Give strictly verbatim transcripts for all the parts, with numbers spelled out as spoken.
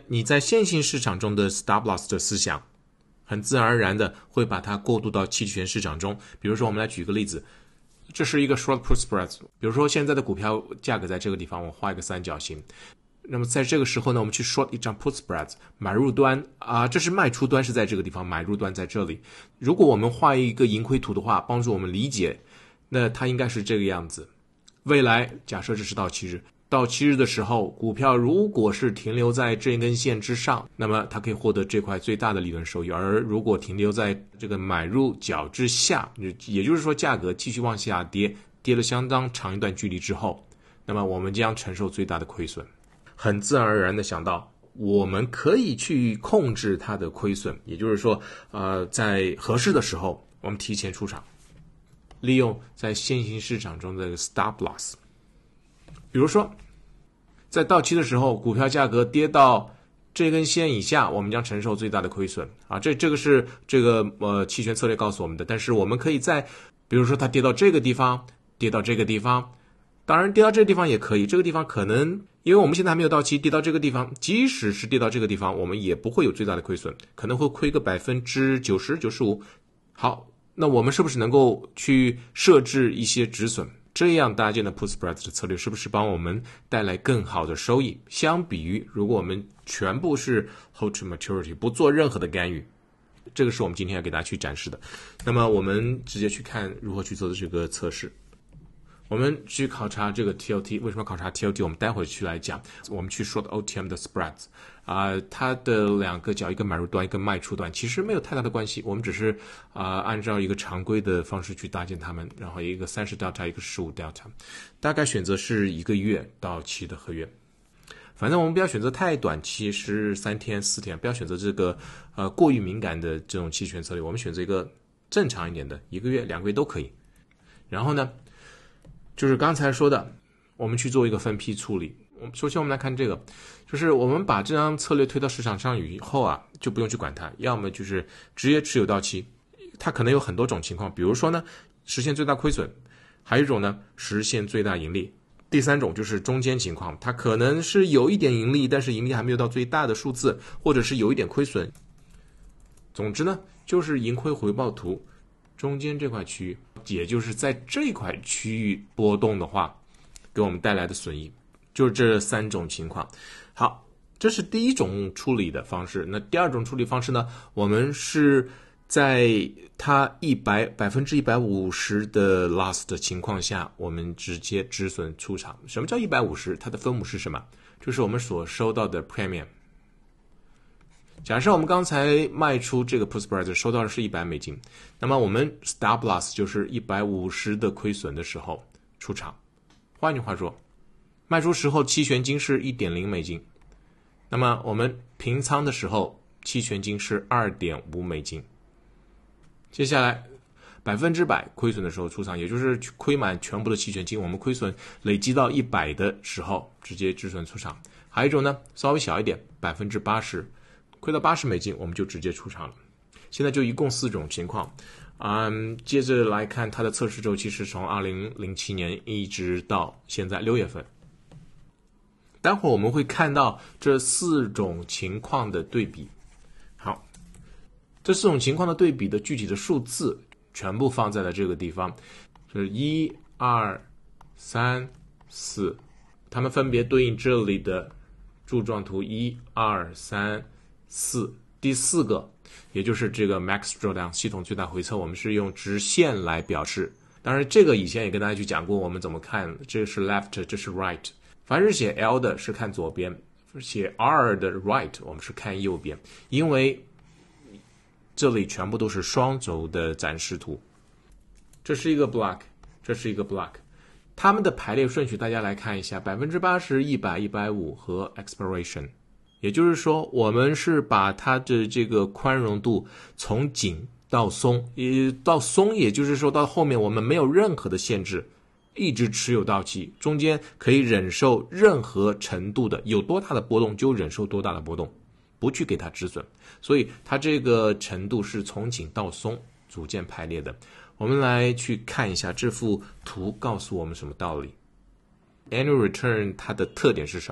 你在现行市场中的 stop loss 的思想，很自然而然的会把它过渡到期权市场中。比如说我们来举个例子，这是一个 short put spread， 比如说现在的股票价格在这个地方，我画一个三角形，那么在这个时候呢，我们去 short 一张 put spread， 买入端啊、呃，这是卖出端是在这个地方，买入端在这里。如果我们画一个盈亏图的话，帮助我们理解，那它应该是这个样子。未来假设这是到期日，到期日的时候，股票如果是停留在这根线之上，那么它可以获得这块最大的利润收益；而如果停留在这个买入角之下，也就是说价格继续往下跌，跌了相当长一段距离之后，那么我们将承受最大的亏损。很自然而然的想到，我们可以去控制它的亏损，也就是说，呃，在合适的时候，我们提前出场，利用在现行市场中的 stop loss。比如说，在到期的时候，股票价格跌到这根线以下，我们将承受最大的亏损啊。这这个是这个呃期权策略告诉我们的。但是我们可以在，比如说它跌到这个地方，跌到这个地方，当然跌到这个地方也可以，这个地方可能因为我们现在还没有到期，跌到这个地方，即使是跌到这个地方，我们也不会有最大的亏损，可能会亏个百分之九十、九十五。好，那我们是不是能够去设置一些止损？这样搭建的 put spread 的策略是不是帮我们带来更好的收益？相比于如果我们全部是 hold to maturity， 不做任何的干预，这个是我们今天要给大家去展示的。那么我们直接去看如何去做的这个测试。我们去考察这个 T O T， 为什么考察 T O T？ 我们待会去来讲。我们去说的 O T M 的 spreads 啊、呃，它的两个角，一个买入端，一个卖出端，其实没有太大的关系。我们只是啊、呃、按照一个常规的方式去搭建它们，然后一个三十 delta， 一个十五 delta， 大概选择是一个月到期的合约。反正我们不要选择太短期，是三天四天，不要选择这个呃过于敏感的这种期权策略。我们选择一个正常一点的，一个月、两个月都可以。然后呢？就是刚才说的，我们去做一个分批处理。首先我们来看这个，就是我们把这张策略推到市场上以后啊，就不用去管它，要么就是直接持有到期。它可能有很多种情况，比如说呢，实现最大亏损，还有一种呢，实现最大盈利。第三种就是中间情况，它可能是有一点盈利，但是盈利还没有到最大的数字，或者是有一点亏损。总之呢，就是盈亏回报图中间这块区域，也就是在这块区域波动的话，给我们带来的损益，就是这三种情况。好，这是第一种处理的方式。那第二种处理方式呢，我们是在它一百百分之一百五十的 loss 的情况下，我们直接止损出场。什么叫一百五十？它的分母是什么？就是我们所收到的 premium。假设我们刚才卖出这个 put spread 收到的是一百美金，那么我们 stop loss 就是一百五十的亏损的时候出场。换句话说，卖出时候期权金是 一点零美金，那么我们平仓的时候期权金是 二点五美金。接下来百分之百亏损的时候出场，也就是亏满全部的期权金，我们亏损累积到一百的时候直接止损出场。还有一种呢，稍微小一点，百分之八十。亏到八十美金，我们就直接出场了。现在就一共四种情况，嗯，接着来看它的测试周期是从二零零七年一直到现在六月份。待会儿我们会看到这四种情况的对比。好，这四种情况的对比的具体的数字全部放在了这个地方，是一、二、三、四，它们分别对应这里的柱状图一、二、三。四，第四个，也就是这个 max drawdown 系统最大回测，我们是用直线来表示。当然，这个以前也跟大家去讲过，我们怎么看，这是 left， 这是 right。凡是写 L 的是看左边，写 R 的 right 我们是看右边，因为这里全部都是双轴的展示图。这是一个 block， 这是一个 block， 它们的排列顺序大家来看一下， 百分之八十、一百、一百五十和 expiration。也就是说，我们是把它的这个宽容度从紧到松，也到松，也就是说到后面我们没有任何的限制，一直持有到期，中间可以忍受任何程度的，有多大的波动就忍受多大的波动，不去给它止损。所以它这个程度是从紧到松逐渐排列的。我们来去看一下这幅图告诉我们什么道理。Annual return 它的特点是什么？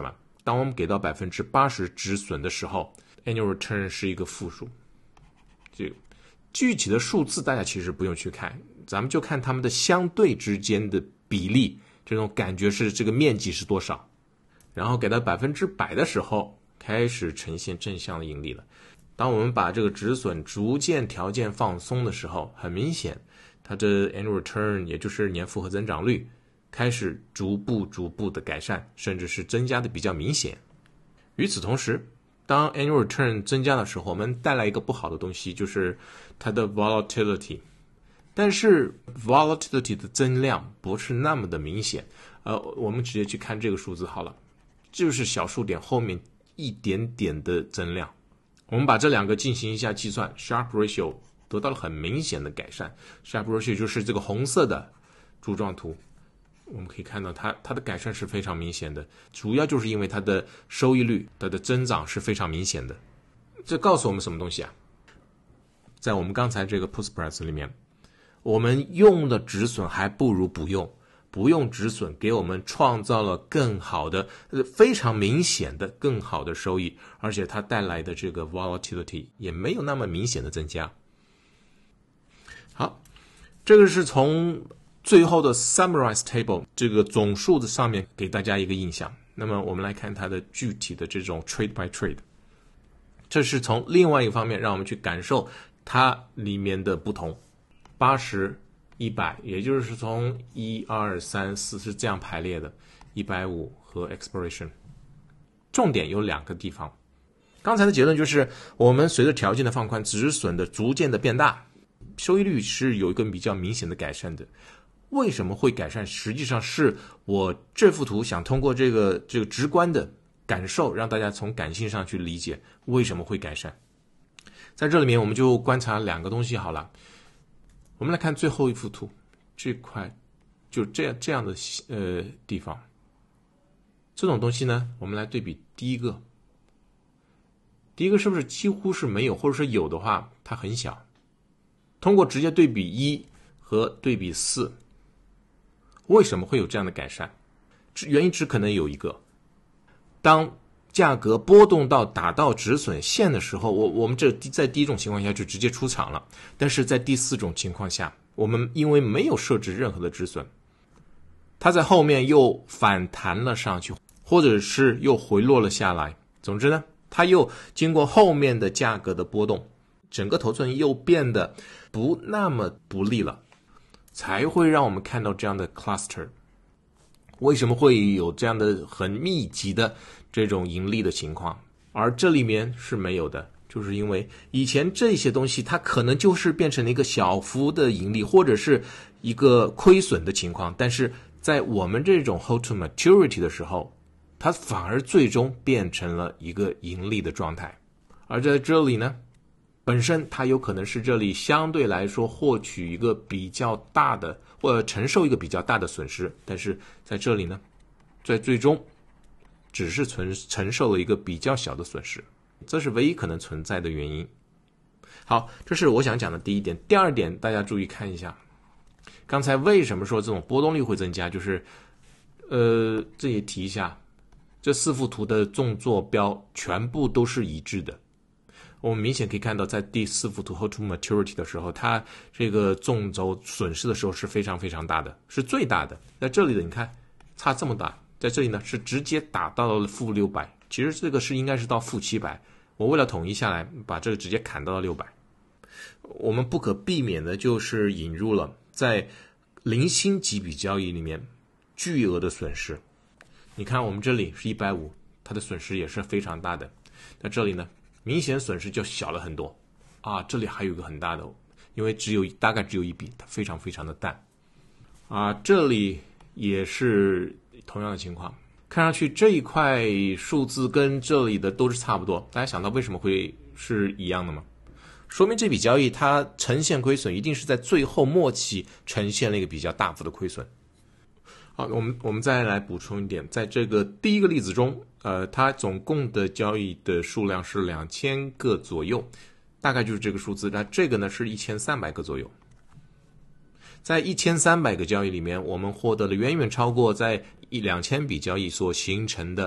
当我们给到 百分之八十 止损的时候， annual return 是一个负数。这个具体的数字大家其实不用去看，咱们就看它们的相对之间的比例，这种感觉是这个面积是多少。然后给到百分之百的时候，开始呈现正向的盈利了。当我们把这个止损逐渐条件放松的时候，很明显它的 annual return 也就是年复合增长率开始逐步逐步的改善，甚至是增加的比较明显。与此同时，当 annual return 增加的时候，我们带来一个不好的东西，就是它的 volatility。但是 volatility 的增量不是那么的明显，呃，我们直接去看这个数字好了，就是小数点后面一点点的增量。我们把这两个进行一下计算， Sharpe ratio 得到了很明显的改善。 Sharpe ratio 就是这个红色的柱状图，我们可以看到它它的改善是非常明显的，主要就是因为它的收益率它的增长是非常明显的。这告诉我们什么东西啊？在我们刚才这个 put spreads 里面，我们用的止损还不如不用，不用止损给我们创造了更好的非常明显的更好的收益，而且它带来的这个 volatility 也没有那么明显的增加。好，这个是从最后的 summarize table 这个总数的上面给大家一个印象。那么我们来看它的具体的这种 trade by trade， 这是从另外一个方面让我们去感受它里面的不同。八十、一百，也就是从一二三四是这样排列的，一百五和 expiration。 重点有两个地方。刚才的结论就是我们随着条件的放宽，止损的逐渐的变大，收益率是有一个比较明显的改善的。为什么会改善？实际上是我这幅图想通过这个这个直观的感受，让大家从感性上去理解为什么会改善。在这里面我们就观察两个东西好了。我们来看最后一幅图，这块就这样这样的呃地方，这种东西呢，我们来对比第一个，第一个是不是几乎是没有，或者是有的话它很小。通过直接对比一和对比四，为什么会有这样的改善？原因只可能有一个，当价格波动到达到止损线的时候，我我们这在第一种情况下就直接出场了，但是在第四种情况下，我们因为没有设置任何的止损，它在后面又反弹了上去，或者是又回落了下来。总之呢，它又经过后面的价格的波动，整个头寸又变得不那么不利了，才会让我们看到这样的 cluster。 为什么会有这样的很密集的这种盈利的情况，而这里面是没有的？就是因为以前这些东西它可能就是变成了一个小幅的盈利，或者是一个亏损的情况，但是在我们这种 hold to maturity 的时候，它反而最终变成了一个盈利的状态。而在这里呢，本身它有可能是这里相对来说获取一个比较大的，或者承受一个比较大的损失，但是在这里呢，在最终只是承承受了一个比较小的损失，这是唯一可能存在的原因。好，这是我想讲的第一点。第二点，大家注意看一下，刚才为什么说这种波动率会增加，就是呃，这也提一下，这四幅图的纵坐标全部都是一致的。我们明显可以看到，在第四幅图 hold to maturity 的时候，它这个纵轴损失的时候是非常非常大的，是最大的。在这里的你看差这么大，在这里呢是直接打到了负六百，其实这个是应该是到负七百，我为了统一下来，把这个直接砍到了六百。我们不可避免的就是引入了在零星几笔交易里面巨额的损失。你看我们这里是一百五，它的损失也是非常大的。在这里呢，明显损失就小了很多啊！这里还有一个很大的，因为只有大概只有一笔，它非常非常的淡啊。这里也是同样的情况，看上去这一块数字跟这里的都是差不多。大家想到为什么会是一样的吗？说明这笔交易它呈现亏损，一定是在最后末期呈现了一个比较大幅的亏损。好，我们我们再来补充一点，在这个第一个例子中，呃，它总共的交易的数量是两千个左右，大概就是这个数字。那这个呢是一千三百个左右。在一千三百个交易里面，我们获得了远远超过在一两千笔交易所形成的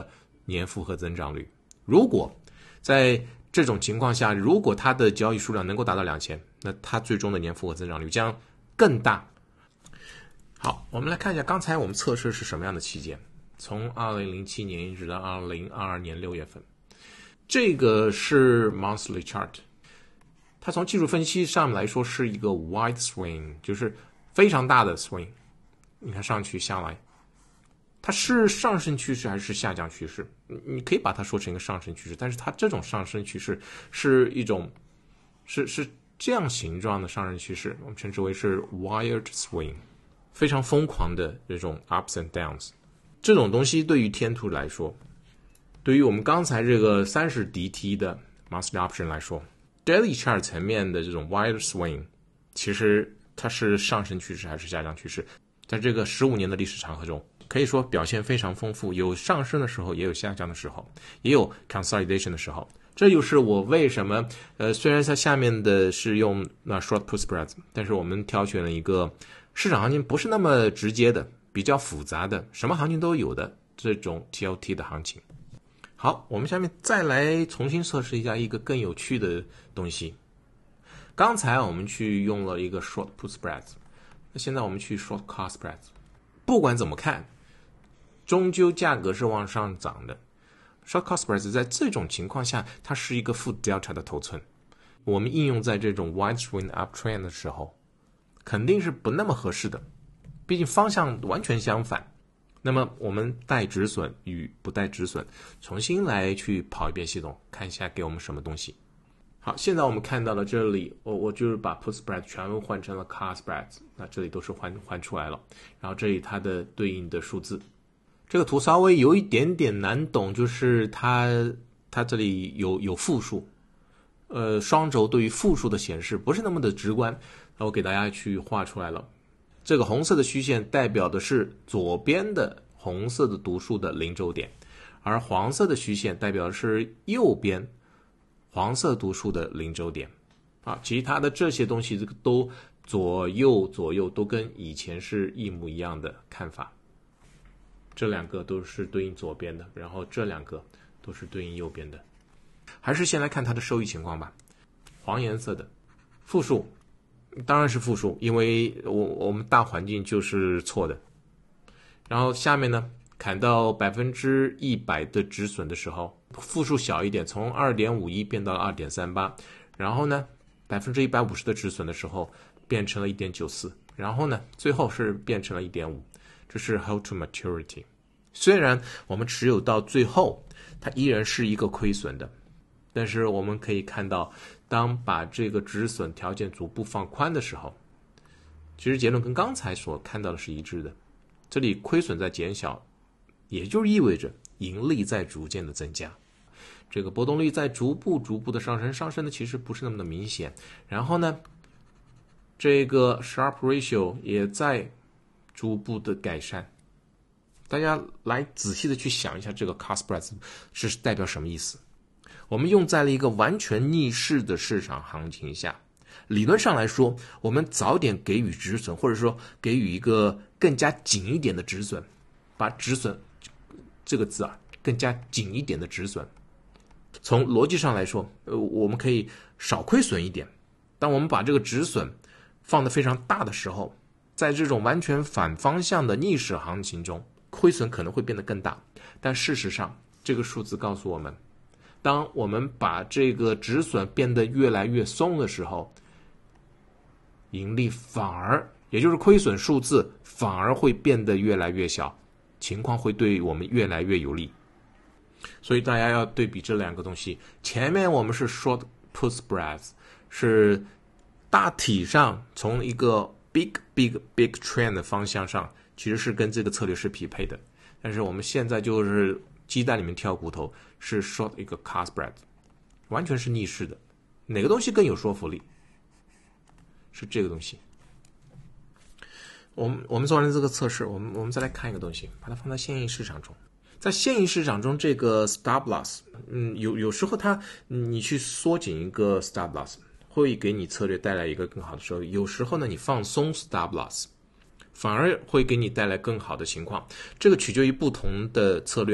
年复合增长率。如果在这种情况下，如果它的交易数量能够达到两千，那它最终的年复合增长率将更大。好，我们来看一下刚才我们测试是什么样的期间，从二零零七年一直到二零二二年六月份。这个是 monthly chart， 它从技术分析上来说是一个 wide swing， 就是非常大的 swing。你看上去下来，它是上升趋势还是下降趋势？你可以把它说成一个上升趋势，但是它这种上升趋势是一种是是这样形状的上升趋势，我们称之为是 wired swing， 非常疯狂的这种 ups and downs。这种东西对于天图来说，对于我们刚才这个三十 D T 的 monthly option 来说， daily chart 层面的这种 wired swing， 其实它是上升趋势还是下降趋势？在这个十五年的历史长河中，可以说表现非常丰富，有上升的时候，也有下降的时候，也有 consolidation 的时候。这就是我为什么呃，虽然它下面的是用那 short put spreads， 但是我们挑选了一个市场行情不是那么直接的，比较复杂的，什么行情都有的这种 T L T 的行情。好，我们下面再来重新测试一下一个更有趣的东西。刚才我们去用了一个 short put spreads， 那现在我们去 short call spreads。不管怎么看，终究价格是往上涨的。short call spreads 在这种情况下，它是一个负 delta 的头寸。我们应用在这种 wide swing uptrend 的时候，肯定是不那么合适的，毕竟方向完全相反。那么我们带止损与不带止损，重新来去跑一遍系统，看一下给我们什么东西。好，现在我们看到了这里，我我就是把 put spread 全部换成了 call spreads， 那这里都是换换出来了，然后这里它的对应的数字。这个图稍微有一点点难懂，就是它它这里有有负数，呃，双轴对于负数的显示不是那么的直观，那我给大家去画出来了。这个红色的虚线代表的是左边的红色的读数的零轴点，而黄色的虚线代表的是右边黄色读数的零轴点。啊，其他的这些东西都左右左右都跟以前是一模一样的看法。这两个都是对应左边的，然后这两个都是对应右边的。还是先来看它的收益情况吧。黄颜色的负数，当然是负数，因为我我们大环境就是错的。然后下面呢，砍到百分之一百的止损的时候，负数小一点，从 二点五一 变到了 二点三八， 然后呢百分之一百五十的止损的时候变成了 一点九四， 然后呢最后是变成了 一点五， 这是 hold to maturity。 虽然我们持有到最后它依然是一个亏损的，但是我们可以看到，当把这个止损条件逐步放宽的时候，其实结论跟刚才所看到的是一致的。这里亏损在减小，也就意味着盈利在逐渐的增加，这个波动率在逐步逐步的上升，上升的其实不是那么的明显。然后呢，这个 Sharpe ratio 也在逐步的改善。大家来仔细的去想一下，这个 call spreads 是代表什么意思？我们用在了一个完全逆势的市场行情下，理论上来说，我们早点给予止损，或者说给予一个更加紧一点的止损，把止损这个字啊更加紧一点的止损。从逻辑上来说，呃，我们可以少亏损一点。当我们把这个止损放得非常大的时候，在这种完全反方向的逆势行情中，亏损可能会变得更大。但事实上，这个数字告诉我们，当我们把这个止损变得越来越松的时候，盈利反而，也就是亏损数字反而会变得越来越小，情况会对我们越来越有利。所以大家要对比这两个东西，前面我们是 short put spreads， 是大体上从一个 big big big trend 的方向上，其实是跟这个策略是匹配的。但是我们现在就是鸡蛋里面挑骨头，是 short 一个 call spread， 完全是逆势的。哪个东西更有说服力？是这个东西。我们我们做完了这个测试，我们我们再来看一个东西，把它放在现役市场中。在现役市场中，这个 stop loss， 嗯，有有时候它你去缩紧一个 stop loss， 会给你策略带来一个更好的收益。有时候呢，你放松 stop loss， 反而会给你带来更好的情况。这个取决于不同的策略。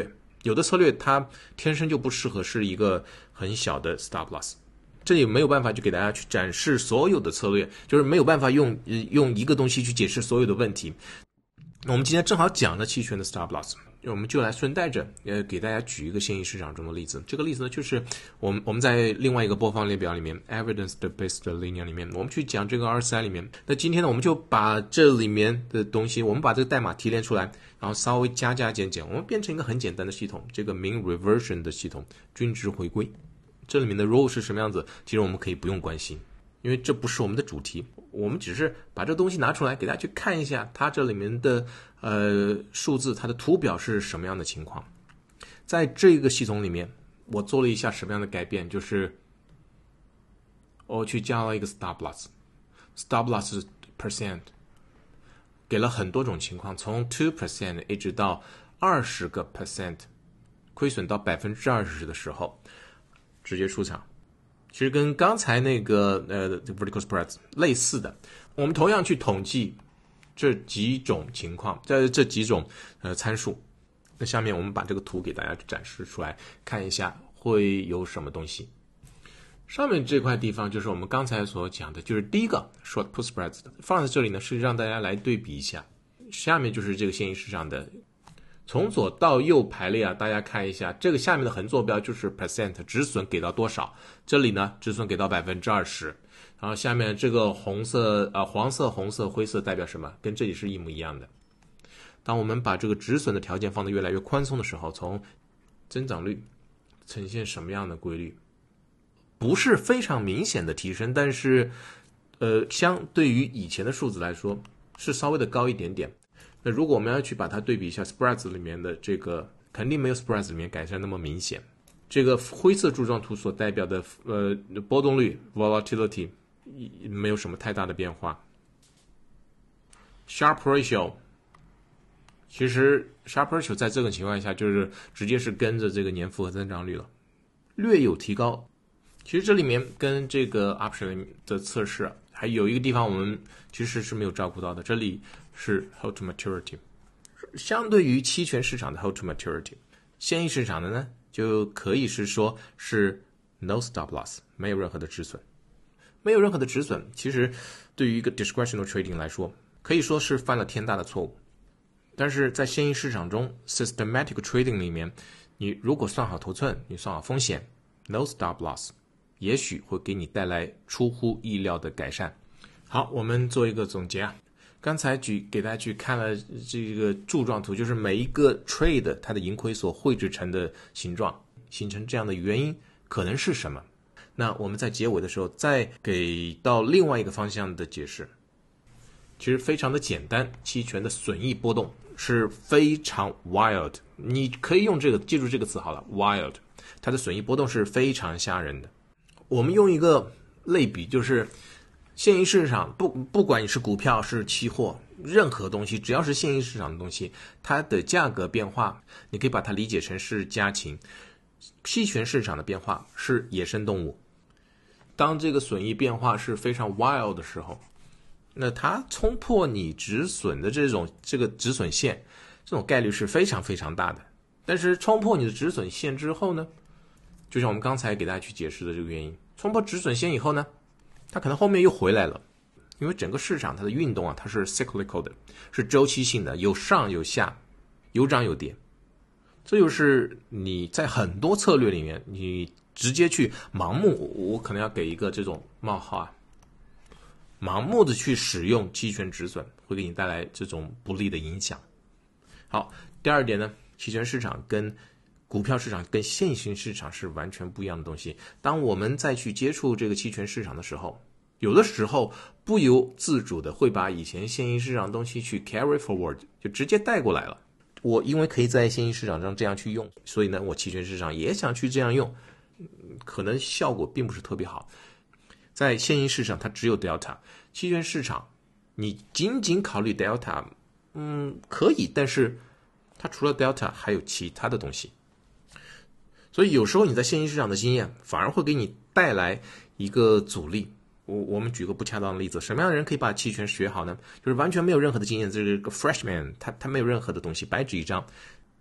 有的策略它天生就不适合是一个很小的 stop loss。这里没有办法去给大家去展示所有的策略，就是没有办法用用一个东西去解释所有的问题。那我们今天正好讲了期权的 stop loss， 我们就来顺带着呃给大家举一个现役市场中的例子。这个例子呢，就是我们我们在另外一个播放列表里面 evidence based linear 里面，我们去讲这个 R C I 里面。那今天呢，我们就把这里面的东西，我们把这个代码提炼出来，然后稍微加加减减，我们变成一个很简单的系统，这个 mean reversion 的系统，均值回归。这里面的 role 是什么样子，其实我们可以不用关心，因为这不是我们的主题，我们只是把这东西拿出来给大家去看一下它这里面的呃数字，它的图表是什么样的情况。在这个系统里面我做了一下什么样的改变，就是我去加了一个 stop loss stop loss percent， 给了很多种情况，从 百分之二 一直到二十个 percent， 亏损到 百分之二十 的时候直接出场。其实跟刚才那个呃 vertical spreads 类似的，我们同样去统计这几种情况，在这几种呃参数。那下面我们把这个图给大家展示出来，看一下会有什么东西。上面这块地方就是我们刚才所讲的，就是第一个 short put spreads 的，放在这里呢是让大家来对比一下。下面就是这个现役市场的。从左到右排列啊，大家看一下，这个下面的横坐标就是 percent 止损给到多少，这里呢止损给到 百分之二十， 然后下面这个红色呃黄色红色灰色代表什么，跟这里是一模一样的。当我们把这个止损的条件放得越来越宽松的时候，从增长率呈现什么样的规律，不是非常明显的提升，但是呃相对于以前的数字来说是稍微的高一点点。那如果我们要去把它对比一下 spreads 里面的这个，肯定没有 spreads 里面改善那么明显。这个灰色柱状图所代表的呃波动率 volatility 没有什么太大的变化。Sharpe ratio 其实 Sharpe ratio 在这个情况下就是直接是跟着这个年复合增长率了，略有提高。其实这里面跟这个 option 的测试还有一个地方我们其实是没有照顾到的，这里是 hold to maturity， 相对于期权市场的 hold to maturity， 现役市场的呢就可以是说是 no stop loss， 没有任何的止损。没有任何的止损，其实对于一个 discretional trading 来说可以说是犯了天大的错误。但是在现役市场中 systematic trading 里面，你如果算好头寸，你算好风险， no stop loss 也许会给你带来出乎意料的改善。好，我们做一个总结啊。刚才举给大家去看了这个柱状图，就是每一个 trade 它的盈亏所绘制成的形状，形成这样的原因可能是什么？那我们在结尾的时候再给到另外一个方向的解释。其实非常的简单，期权的损益波动是非常 wild， 你可以用这个记住这个词好了 wild， 它的损益波动是非常吓人的。我们用一个类比，就是现役市场不不管你是股票是期货，任何东西只要是现役市场的东西，它的价格变化你可以把它理解成是家禽，期权市场的变化是野生动物。当这个损益变化是非常 wild 的时候，那它冲破你止损的这种这个止损线，这种概率是非常非常大的。但是冲破你的止损线之后呢，就像我们刚才给大家去解释的这个原因，冲破止损线以后呢，它可能后面又回来了。因为整个市场它的运动啊，它是 cyclical 的，是周期性的，有上有下，有涨有跌。这就是你在很多策略里面，你直接去盲目，我可能要给一个这种冒号啊，盲目的去使用期权止损，会给你带来这种不利的影响。好，第二点呢，期权市场跟股票市场跟现行市场是完全不一样的东西。当我们再去接触这个期权市场的时候，有的时候不由自主的会把以前现行市场的东西去 carry forward， 就直接带过来了。我因为可以在现行市场上这样去用，所以呢，我期权市场也想去这样用，可能效果并不是特别好。在现行市场它只有 delta， 期权市场你仅仅考虑 delta， 嗯，可以，但是它除了 delta 还有其他的东西。所以有时候你在现行市场的经验反而会给你带来一个阻力。我我们举个不恰当的例子，什么样的人可以把期权学好呢？就是完全没有任何的经验，这是个 freshman， 他他没有任何的东西，白纸一张，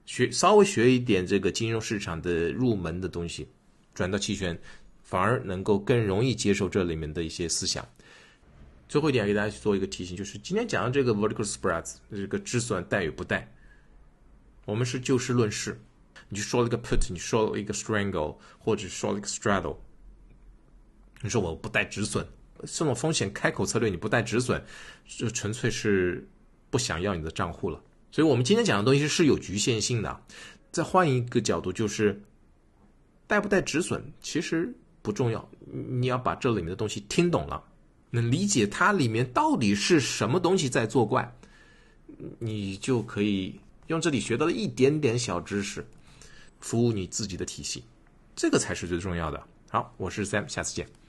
学稍微学一点这个金融市场的入门的东西，转到期权，反而能够更容易接受这里面的一些思想。最后一点给大家做一个提醒，就是今天讲的这个 vertical spreads 这个止损带与不带，我们是就事论事。你去说了一个 put， 你说了一个 strangle， 或者说了一个 straddle， 你说我不带止损，这种风险开口策略你不带止损，这纯粹是不想要你的账户了。所以我们今天讲的东西是有局限性的。再换一个角度，就是带不带止损其实不重要，你要把这里面的东西听懂了，能理解它里面到底是什么东西在作怪，你就可以用这里学到的一点点小知识服务你自己的体系，这个才是最重要的。好，我是 Sam， 下次见。